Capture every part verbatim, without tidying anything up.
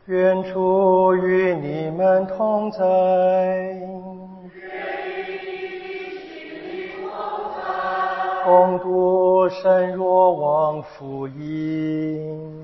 愿主与你们同在。恭读圣若望福音。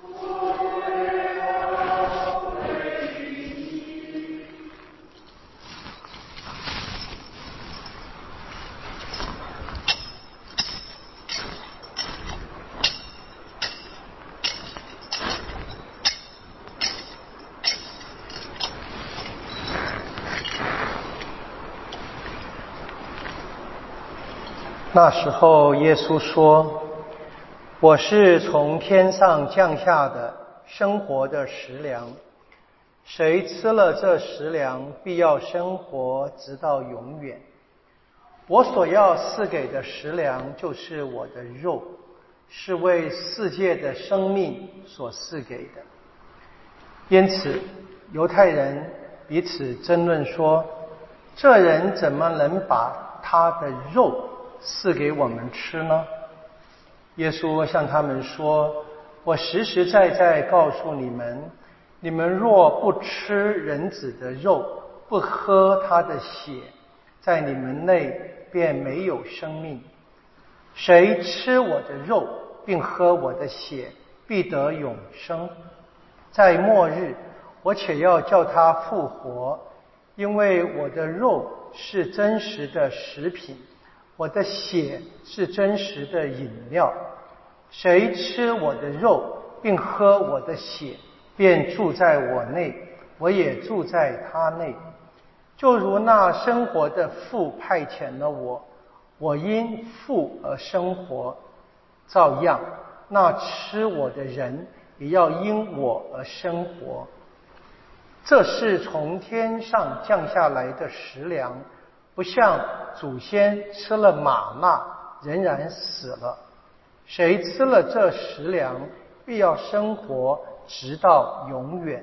那时候耶稣说，我是从天上降下的生活的食粮，谁吃了这食粮必要生活直到永远。我所要赐给的食粮就是我的肉，是为世界的生命所赐给的。因此犹太人彼此争论说，这人怎么能把他的肉赐给我们吃呢？耶稣向他们说，我实实在在告诉你们，你们若不吃人子的肉，不喝他的血，在你们内便没有生命。谁吃我的肉并喝我的血，必得永生。在末日我且要叫他复活，因为我的肉是真实的食品，我的血是真实的饮料。谁吃我的肉并喝我的血，便住在我内，我也住在他内。就如那生活的父派遣了我，我因父而生活，照样那吃我的人也要因我而生活。这是从天上降下来的食粮，不像祖先吃了玛纳仍然死了。谁吃了这食粮，必要生活直到永远。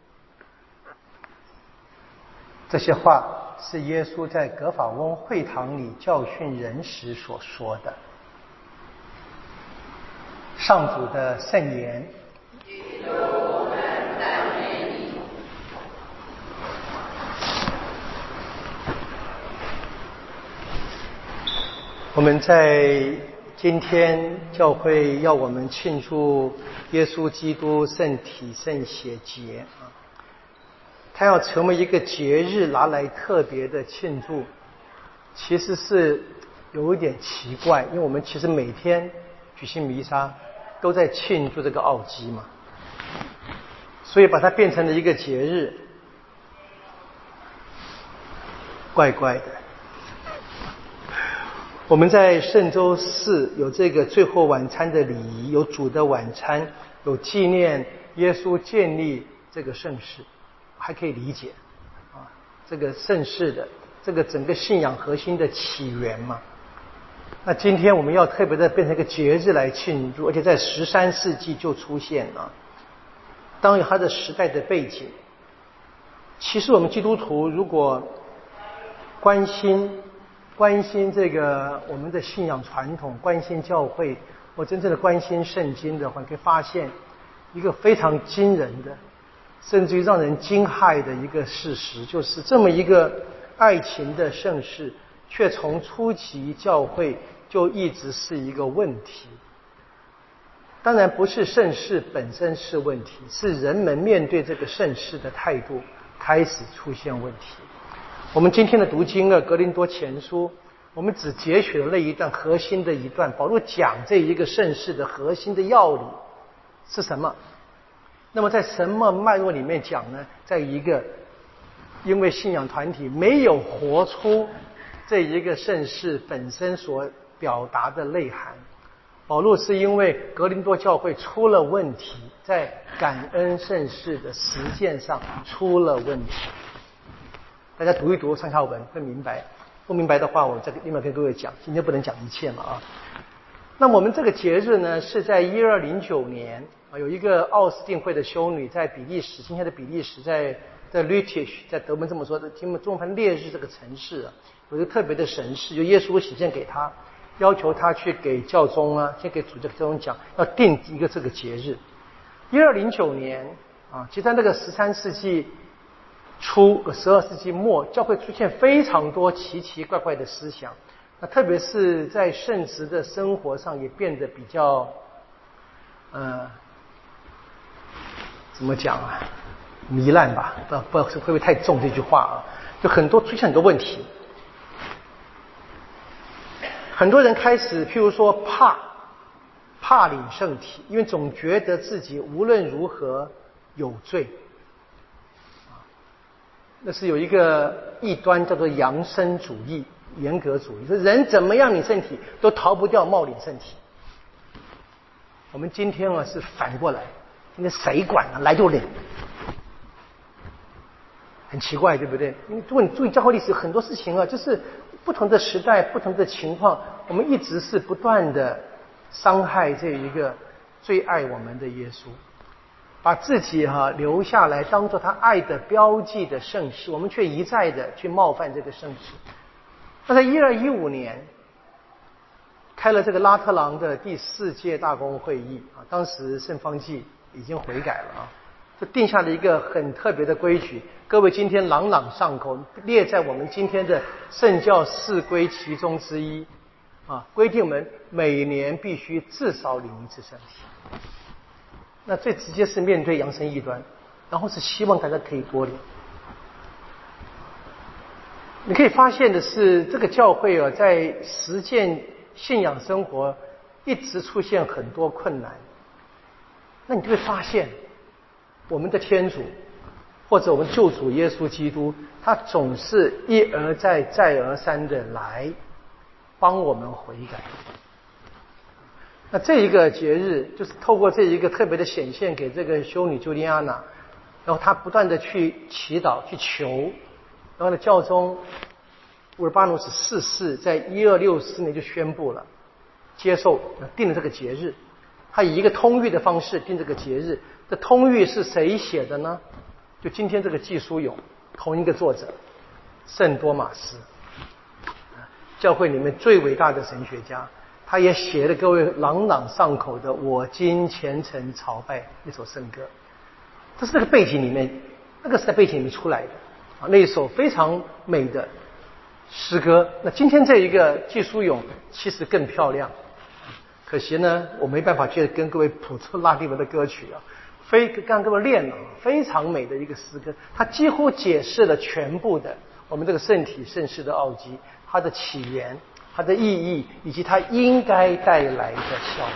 这些话是耶稣在葛法翁会堂里教训人时所说的。上主的圣言。我们在今天教会要我们庆祝耶稣基督圣体圣血节啊，它要成为一个节日拿来特别的庆祝，其实是有一点奇怪，因为我们其实每天举行弥撒都在庆祝这个奥基嘛，所以把它变成了一个节日，怪怪的。我们在圣周四有这个最后晚餐的礼仪，有主的晚餐，有纪念耶稣建立这个圣事，还可以理解啊，这个圣事的这个整个信仰核心的起源嘛。那今天我们要特别的变成一个节日来庆祝，而且在十三世纪就出现了，当然有它的时代的背景。其实我们基督徒如果关心关心这个我们的信仰传统，关心教会，或真正的关心圣经的话，可以发现一个非常惊人的，甚至于让人惊骇的一个事实，就是这么一个爱情的盛世，却从初期教会就一直是一个问题。当然不是盛世本身是问题，是人们面对这个盛世的态度开始出现问题。我们今天的读经啊，格林多前书，我们只截取了那一段核心的一段，保罗讲这一个圣事的核心的要理是什么。那么在什么脉络里面讲呢？在一个因为信仰团体没有活出这一个圣事本身所表达的内涵，保罗是因为格林多教会出了问题，在感恩圣事的实践上出了问题。大家读一读上下文会明白，不明白的话我再另外跟各位讲，今天不能讲一切嘛啊。那我们这个节日呢，是在一二零九年啊，有一个奥斯定会的修女在比利时，今天的比利时在在 Lüttich， 在德文这么说的，听们中文烈日这个城市啊，有一个特别的神事，就耶稣显现给他，要求他去给教宗啊，先给主教宗讲，要定一个这个节日。一二零九年啊，其实在那个十三世纪初、十二世纪末，教会出现非常多奇奇怪怪的思想，那特别是在圣职的生活上也变得比较，呃，怎么讲啊？糜烂吧，不不知道会不会太重这句话啊？就很多出现很多问题，很多人开始，譬如说怕怕领圣体，因为总觉得自己无论如何有罪。那是有一个异端叫做扬升主义、严格主义，说人怎么样领圣体都逃不掉冒领圣体。我们今天啊是反过来，今天谁管啊？来就领。很奇怪，对不对？因为如果你注意教会历史，很多事情啊，就是不同的时代、不同的情况，我们一直是不断的伤害这一个最爱我们的耶稣，把自己哈、啊、留下来当做他爱的标记的圣事，我们却一再的去冒犯这个圣事。那在一二一五年开了这个拉特朗的第四届大公会议啊，当时圣方济已经悔改了啊。就定下了一个很特别的规矩，各位今天朗朗上口，列在我们今天的圣教四规其中之一啊，规定我们每年必须至少领一次圣体。那最直接是面对扬升异端，然后是希望大家可以多领。你可以发现的是，这个教会啊，在实践信仰生活一直出现很多困难。那你就会发现，我们的天主或者我们救主耶稣基督，他总是一而再再而三的来帮我们悔改。那这一个节日就是透过这一个特别的显现给这个修女朱莉安娜，然后她不断的去祈祷去求，然后呢教宗乌尔巴努斯四世在一二六四年就宣布了接受定了这个节日，他以一个通谕的方式定这个节日。这通谕是谁写的呢？就今天这个祭书咏，同一个作者圣多马斯，教会里面最伟大的神学家，他也写了各位朗朗上口的我今虔诚朝拜那首圣歌。这是这个背景里面，那个是在背景里面出来的啊，那一首非常美的诗歌。那今天这一个祭书咏其实更漂亮，可惜呢我没办法去跟各位谱出拉丁文的歌曲啊，非刚各位练了非常美的一个诗歌，它几乎解释了全部的我们这个圣体圣事的奥迹，它的起源、它的意义，以及它应该带来的效果。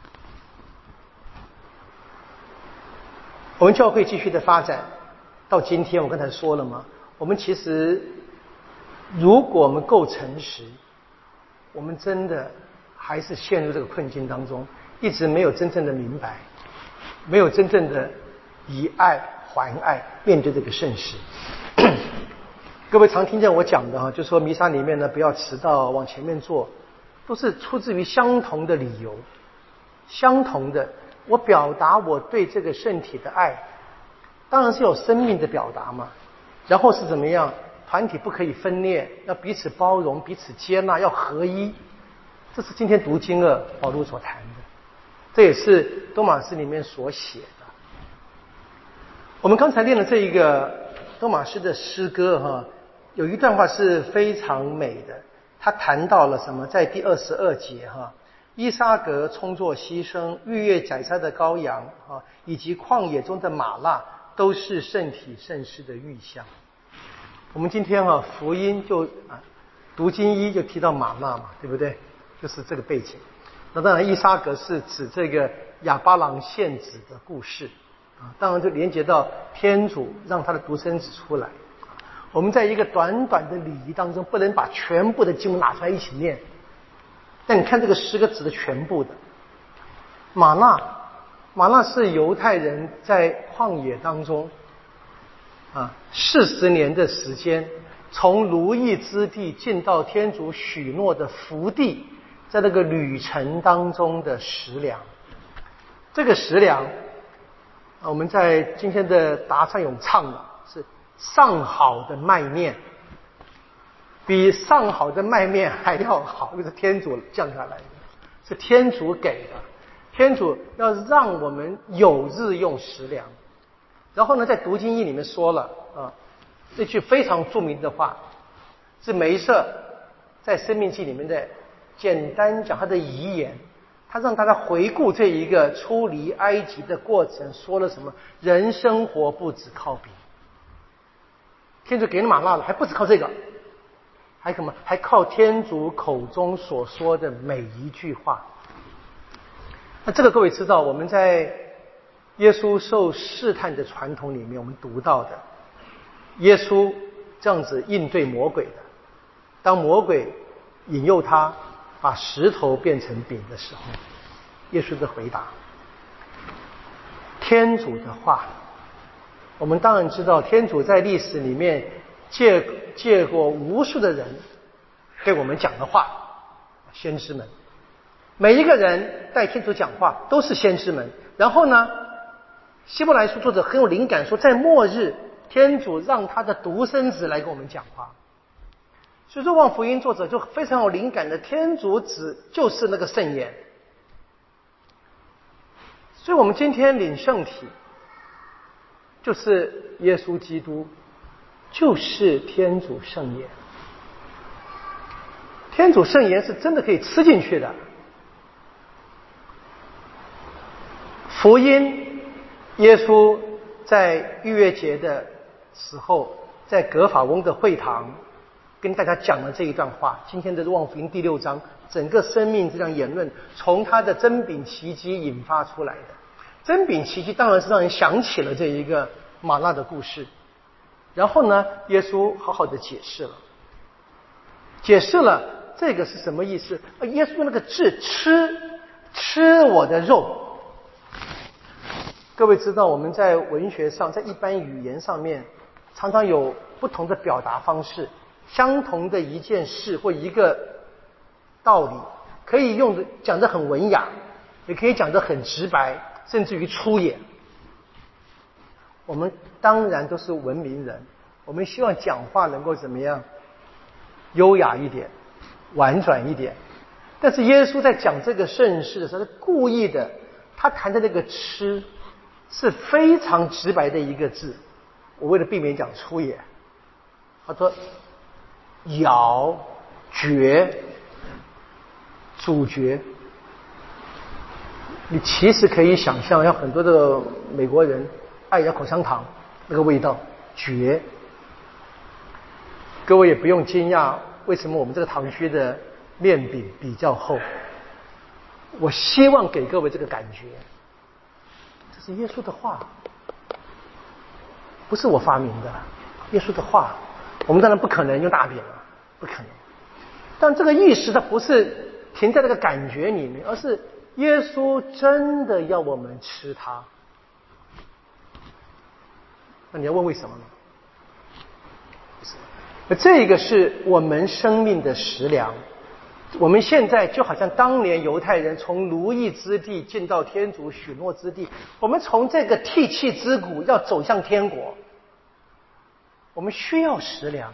我们教会继续的发展到今天，我刚才说了嘛，我们其实如果我们够诚实，我们真的还是陷入这个困境当中，一直没有真正的明白，没有真正的以爱还爱面对这个圣事。各位常听见我讲的哈，就说弥撒里面呢不要迟到，往前面坐，都是出自于相同的理由，相同的，我表达我对这个圣体的爱，当然是有生命的表达嘛。然后是怎么样？团体不可以分裂，要彼此包容，彼此接纳，要合一。这是今天读经二保禄所谈的，这也是多马斯里面所写的。我们刚才练的这一个多马斯的诗歌哈，有一段话是非常美的，他谈到了什么？在第二十二节哈，伊撒格充作牺牲，逾越宰杀的羔羊啊，以及旷野中的玛纳，都是圣体圣事的预象。我们今天啊，福音就啊读经一就提到玛纳嘛，对不对？就是这个背景。那当然，伊撒格是指这个亚巴郎献子的故事啊，当然就连接到天主让他的独生子出来。我们在一个短短的礼仪当中，不能把全部的经文拿出来一起念。但你看这个诗歌指的全部的玛纳，玛纳是犹太人在旷野当中啊四十年的时间，从如意之地进到天主许诺的福地，在那个旅程当中的食粮。这个食粮，我们在今天的答唱咏唱的是上好的麦面，比上好的麦面还要好，这是天主降下来的，是天主给的。天主要让我们有日用食粮， 然后呢，在读经义里面说了啊，这句非常著名的话，是梅瑟在生命记里面的简单讲他的遗言，他让大家回顾这一个出离埃及的过程，说了什么？人生活不只靠饼，天主给了玛纳了，还不只靠这个，还什么？还靠天主口中所说的每一句话。那这个各位知道，我们在耶稣受试探的传统里面，我们读到的，耶稣这样子应对魔鬼的，当魔鬼引诱他把石头变成饼的时候，耶稣的回答，天主的话。我们当然知道，天主在历史里面借借过无数的人对我们讲的话，先知们，每一个人带天主讲话都是先知们。然后呢，希伯来书作者很有灵感说，在末日天主让他的独生子来跟我们讲话。所以若望福音作者就非常有灵感的，天主子就是那个圣言。所以我们今天领圣体就是耶稣基督，就是天主圣言。天主圣言是真的可以吃进去的。福音，耶稣在逾越节的时候，在葛法翁的会堂跟大家讲了这一段话。今天的若望福音第六章，整个生命这样言论从他的真饼奇迹引发出来的。真饼奇迹当然是让人想起了这一个玛纳的故事。然后呢，耶稣好好的解释了，解释了这个是什么意思。耶稣那个字，吃吃我的肉。各位知道，我们在文学上，在一般语言上面，常常有不同的表达方式。相同的一件事或一个道理，可以用的讲得很文雅，也可以讲得很直白，甚至于粗野。我们当然都是文明人，我们希望讲话能够怎么样？优雅一点，婉转一点。但是耶稣在讲这个圣事的时候，他故意的，他谈的那个吃是非常直白的一个字。我为了避免讲粗野，他说咬嚼主角。你其实可以想象，像很多的美国人爱咬口香糖那个味道，嚼。各位也不用惊讶，为什么我们这个堂区的面饼比较厚。我希望给各位这个感觉，这是耶稣的话，不是我发明的，耶稣的话。我们当然不可能用大饼了，不可能。但这个意识它不是停在这个感觉里面，而是耶稣真的要我们吃它。那你要问为什么呢？这个是我们生命的食粮。我们现在就好像当年犹太人从奴役之地进到天主许诺之地，我们从这个涕泣之谷要走向天国，我们需要食粮。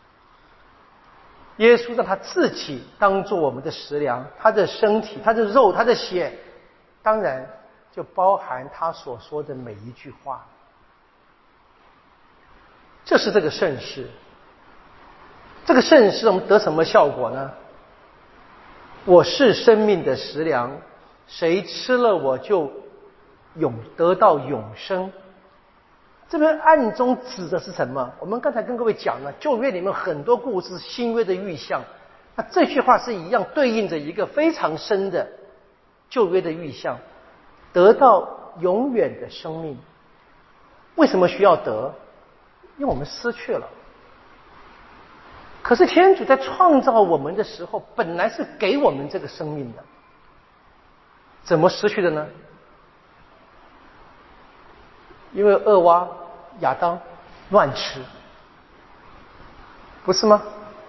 耶稣让他自己当做我们的食粮，他的身体，他的肉，他的血，当然就包含他所说的每一句话。这是这个圣事。这个圣事我们得什么效果呢？我是生命的食粮，谁吃了我就永得到永生。这边暗中指的是什么？我们刚才跟各位讲了，旧约里面很多故事，新约的预象。那这句话是一样对应着一个非常深的旧约的预象，得到永远的生命。为什么需要得？因为我们失去了。可是天主在创造我们的时候，本来是给我们这个生命的，怎么失去的呢？因为厄娃亚当乱吃，不是吗？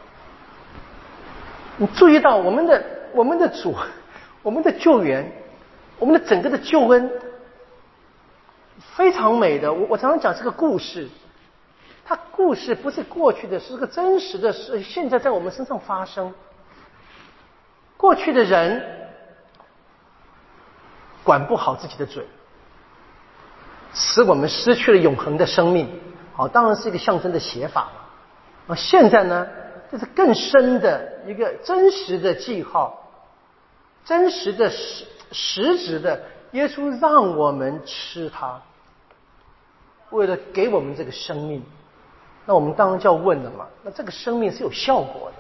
你注意到我们的我们的主，我们的救援，我们的整个的救恩非常美的。我我常常讲这个故事，它故事不是过去的，是个真实的事，现在在我们身上发生。过去的人管不好自己的嘴， 使我们失去了永恒的生命。好，当然是一个象征的写法了。啊，现在呢，这是更深的一个真实的记号，真实的实实质的，耶稣让我们吃它，为了给我们这个生命。那我们当然就要问了嘛，那这个生命是有效果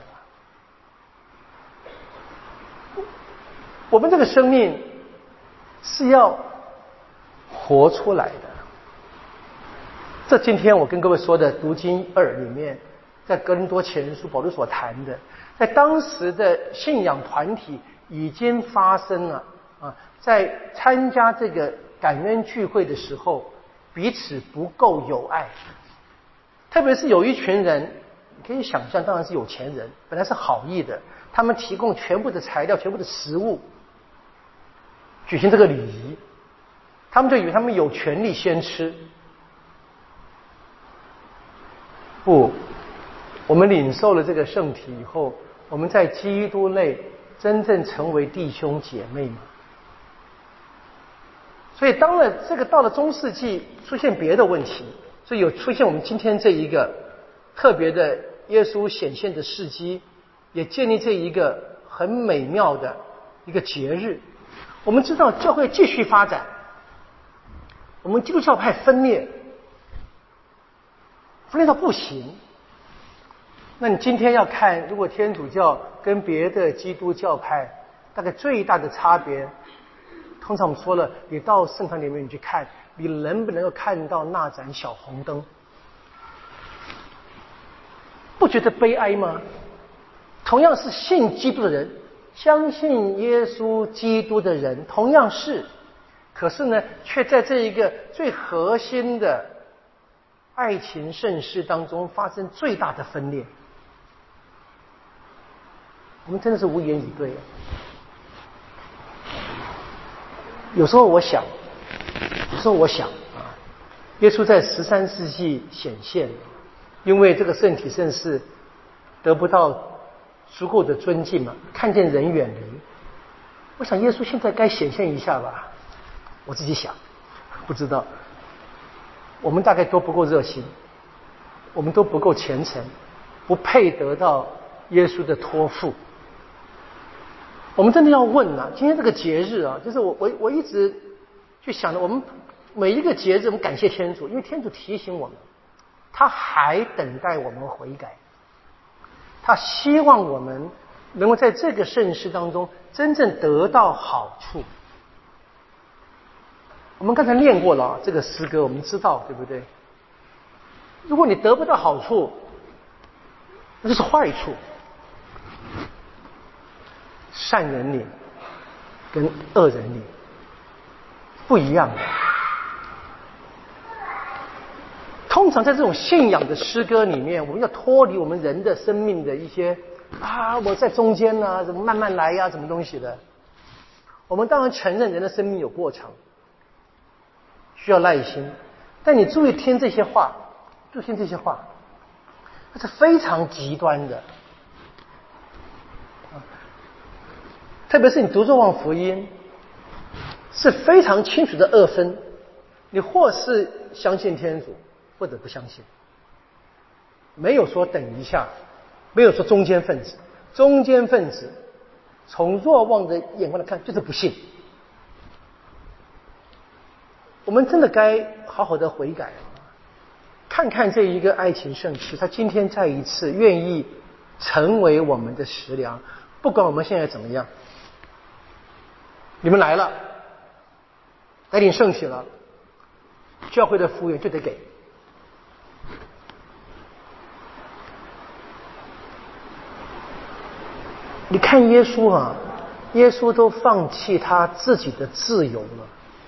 的，我们这个生命是要活出来的。这今天我跟各位说的读经二里面，在哥林多前书保罗所谈的，在当时的信仰团体已经发生了啊，在参加这个感恩聚会的时候，彼此不够友爱，特别是有一群人，你可以想象，当然是有钱人，本来是好意的，他们提供全部的材料、全部的食物，举行这个礼仪，他们就以为他们有权利先吃。不，我们领受了这个圣体以后，我们在基督内真正成为弟兄姐妹嘛。所以当了这个到了中世纪出现别的问题，所以有出现我们今天这一个特别的耶稣显现的事迹，也建立这一个很美妙的一个节日。我们知道教会继续发展，我们基督教派分裂，分裂到不行。那你今天要看，如果天主教跟别的基督教派大概最大的差别，通常我们说了，你到圣堂里面你去看，你能不能够看到那盏小红灯？不觉得悲哀吗？同样是信基督的人，相信耶稣基督的人，同样是，可是呢，却在这一个最核心的爱情盛世当中发生最大的分裂。我们真的是无言以对。有时候我想，有时候我想啊，耶稣在十三世纪显现，因为这个圣体圣事得不到足够的尊敬嘛，看见人远离，我想耶稣现在该显现一下吧。我自己想，不知道，我们大概都不够热心，我们都不够虔诚，不配得到耶稣的托付。我们真的要问啊，今天这个节日啊，就是我我我一直去想的，我们每一个节日，我们感谢天主，因为天主提醒我们，他还等待我们悔改，他希望我们能够在这个盛世当中真正得到好处。我们刚才念过了这个诗歌，我们知道对不对？如果你得不到好处，那就是坏处。善人领跟恶人领不一样的。通常在这种信仰的诗歌里面，我们要脱离我们人的生命的一些啊，我在中间啊，怎么慢慢来呀、啊，什么东西的。我们当然承认人的生命有过程，需要耐心，但你注意听这些话，注意听这些话，它是非常极端的。特别是你读若望福音，是非常清楚的二分，你或是相信天主，或者不相信，没有说等一下，没有说中间分子，中间分子从若望的眼光来看就是不信。我们真的该好好的悔改，看看这一个爱情圣事，他今天再一次愿意成为我们的食粮，不管我们现在怎么样。你们来了，来领圣体了，教会的服务员就得给。你看耶稣啊，耶稣都放弃他自己的自由了。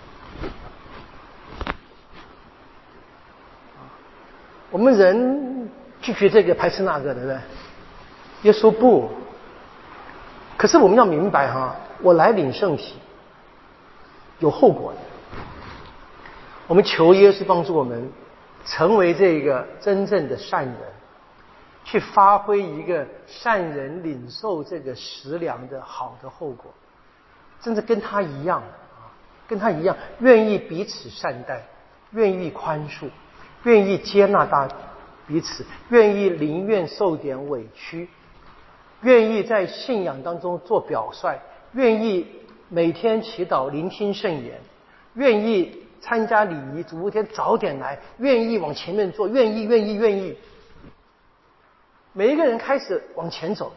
我们人拒绝这个排斥那个，对不对？耶稣不。可是我们要明白哈，我来领圣体有后果的。我们求耶稣帮助我们成为这个真正的善人，去发挥一个善人领受这个食粮的好的后果，甚至跟他一样啊，跟他一样愿意彼此善待， 愿意宽恕，愿意接纳大彼此，愿意宁愿受点委屈，愿意在信仰当中做表率，愿意每天祈祷聆听圣言，愿意参加礼仪，主日天早点来，愿意往前面做，愿意愿意愿意。每一个人开始往前走。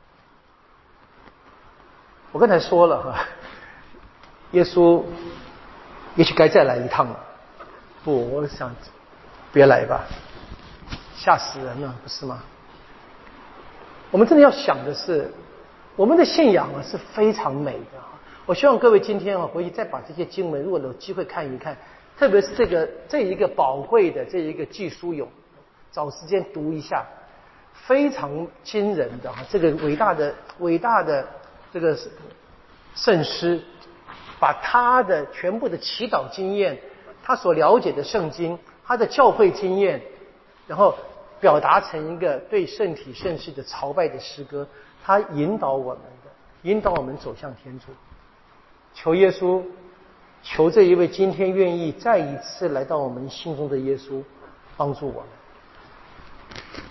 我刚才说了哈，耶稣也许该再来一趟了。不，我想别来吧，吓死人了，不是吗？我们真的要想的是，我们的信仰啊是非常美的。我希望各位今天啊回去再把这些经文，如果有机会看一看，特别是这个这一个宝贵的这一个记书咏，找时间读一下，非常惊人的这个伟大的伟大的这个圣师，把他的全部的祈祷经验，他所了解的圣经，他的教会经验，然后表达成一个对圣体圣事的朝拜的诗歌，他引导我们的，引导我们走向天主。求耶稣，求这一位今天愿意再一次来到我们心中的耶稣，帮助我们。